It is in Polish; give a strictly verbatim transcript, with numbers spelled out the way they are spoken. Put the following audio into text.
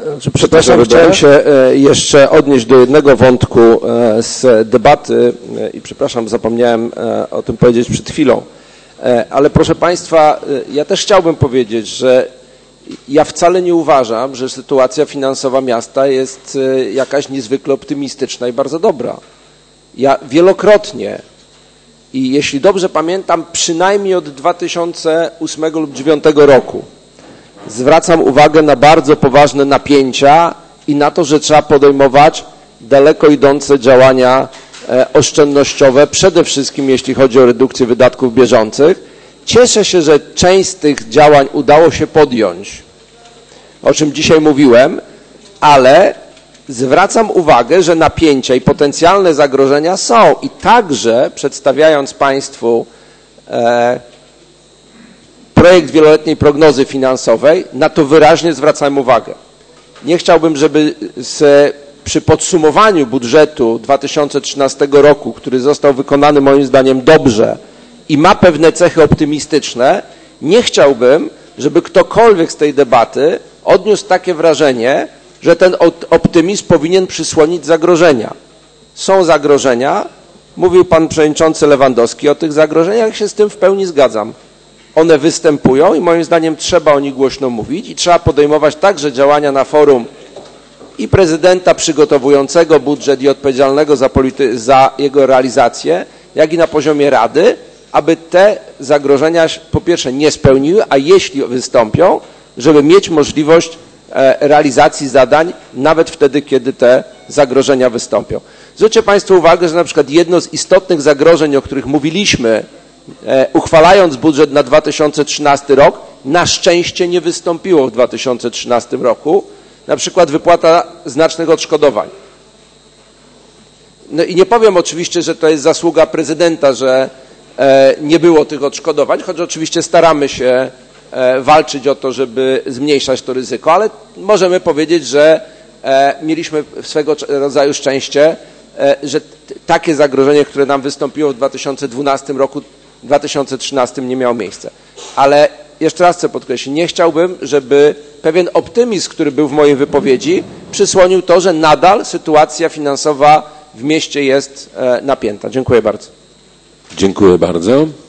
Przepraszam, chciałem się jeszcze odnieść do jednego wątku z debaty i przepraszam, zapomniałem o tym powiedzieć przed chwilą. Ale proszę Państwa, ja też chciałbym powiedzieć, że ja wcale nie uważam, że sytuacja finansowa miasta jest jakaś niezwykle optymistyczna i bardzo dobra. Ja wielokrotnie i jeśli dobrze pamiętam, przynajmniej od dwa tysiące ósmego lub dwa tysiące dziewiątego roku zwracam uwagę na bardzo poważne napięcia i na to, że trzeba podejmować daleko idące działania oszczędnościowe, przede wszystkim jeśli chodzi o redukcję wydatków bieżących. Cieszę się, że część z tych działań udało się podjąć, o czym dzisiaj mówiłem, ale zwracam uwagę, że napięcia i potencjalne zagrożenia są i także przedstawiając Państwu e, projekt wieloletniej prognozy finansowej, na to wyraźnie zwracałem uwagę. Nie chciałbym, żeby z, przy podsumowaniu budżetu dwa tysiące trzynastego roku, który został wykonany moim zdaniem dobrze i ma pewne cechy optymistyczne, nie chciałbym, żeby ktokolwiek z tej debaty odniósł takie wrażenie, że ten optymizm powinien przysłonić zagrożenia. Są zagrożenia, mówił pan przewodniczący Lewandowski o tych zagrożeniach, się z tym w pełni zgadzam. One występują i moim zdaniem trzeba o nich głośno mówić i trzeba podejmować także działania na forum i prezydenta przygotowującego budżet i odpowiedzialnego za, polity- za jego realizację, jak i na poziomie Rady, aby te zagrożenia po pierwsze nie spełniły, a jeśli wystąpią, żeby mieć możliwość realizacji zadań nawet wtedy, kiedy te zagrożenia wystąpią. Zwróćcie Państwo uwagę, że na przykład jedno z istotnych zagrożeń, o których mówiliśmy, uchwalając budżet na dwa tysiące trzynasty rok, na szczęście nie wystąpiło w dwa tysiące trzynastym roku, na przykład wypłata znacznych odszkodowań. No i nie powiem oczywiście, że to jest zasługa prezydenta, że nie było tych odszkodowań, choć oczywiście staramy się walczyć o to, żeby zmniejszać to ryzyko, ale możemy powiedzieć, że mieliśmy swego rodzaju szczęście, że takie zagrożenie, które nam wystąpiło w dwa tysiące dwunastym roku, w dwa tysiące trzynastym nie miało miejsca. Ale jeszcze raz chcę podkreślić, nie chciałbym, żeby pewien optymizm, który był w mojej wypowiedzi, przysłonił to, że nadal sytuacja finansowa w mieście jest napięta. Dziękuję bardzo. Dziękuję bardzo.